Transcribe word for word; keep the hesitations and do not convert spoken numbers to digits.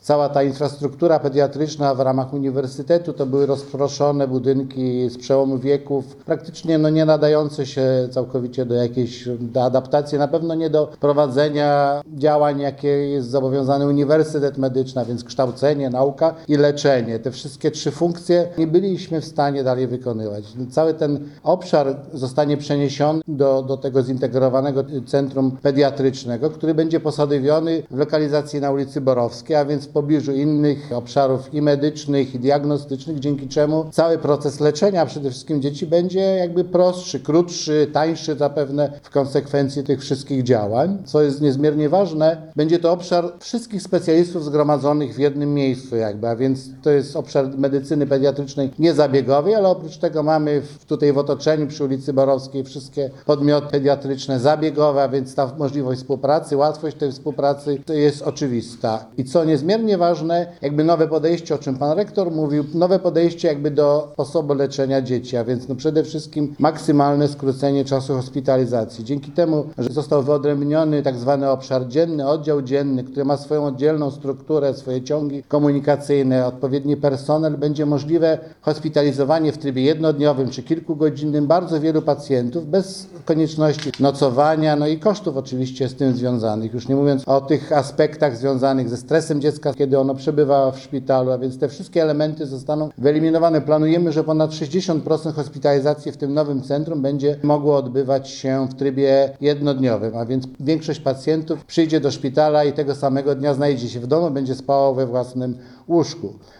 Cała ta infrastruktura pediatryczna w ramach uniwersytetu to były rozproszone budynki z przełomu wieków, praktycznie no nie nadające się całkowicie do jakiejś do adaptacji, na pewno nie do prowadzenia działań, jakie jest zobowiązany Uniwersytet Medyczny, a więc kształcenie, nauka i leczenie. Te wszystkie trzy funkcje nie byliśmy w stanie dalej wykonywać. Cały ten obszar zostanie przeniesiony do, do tego zintegrowanego centrum pediatrycznego, który będzie posadowiony w lokalizacji na ulicy Borowskiej, a więc w pobliżu innych obszarów i medycznych, i diagnostycznych, dzięki czemu cały proces leczenia przede wszystkim dzieci będzie jakby prostszy, krótszy, tańszy zapewne w konsekwencji tych wszystkich działań. Co jest niezmiernie ważne, będzie to obszar wszystkich specjalistów zgromadzonych w jednym miejscu jakby, a więc to jest obszar medycyny pediatrycznej niezabiegowej, ale oprócz tego mamy w, tutaj w otoczeniu przy ulicy Borowskiej wszystkie podmioty pediatryczne zabiegowe, a więc ta możliwość współpracy, łatwość tej współpracy to jest oczywista. I co niezmiernie ważne, jakby nowe podejście, o czym pan rektor mówił, nowe podejście jakby do sposobu leczenia dzieci, a więc no przede wszystkim maksymalne skrócenie czasu hospitalizacji. Dzięki temu, że został wyodrębniony tak zwany obszar dzienny, oddział dzienny, który ma swoją oddzielną strukturę, swoje ciągi komunikacyjne, odpowiedni personel, będzie możliwe hospitalizowanie w trybie jednodniowym czy kilkugodzinnym bardzo wielu pacjentów bez konieczności nocowania, no i kosztów oczywiście z tym związanych. Już nie mówiąc o tych aspektach związanych ze stresem dziecka, kiedy ono przebywa w szpitalu, a więc te wszystkie elementy zostaną wyeliminowane. Planujemy, że ponad sześćdziesiąt procent hospitalizacji w tym nowym centrum będzie mogło odbywać się w trybie jednodniowym, a więc większość pacjentów przyjdzie do szpitala i tego samego dnia znajdzie się w domu, będzie spało we własnym łóżku.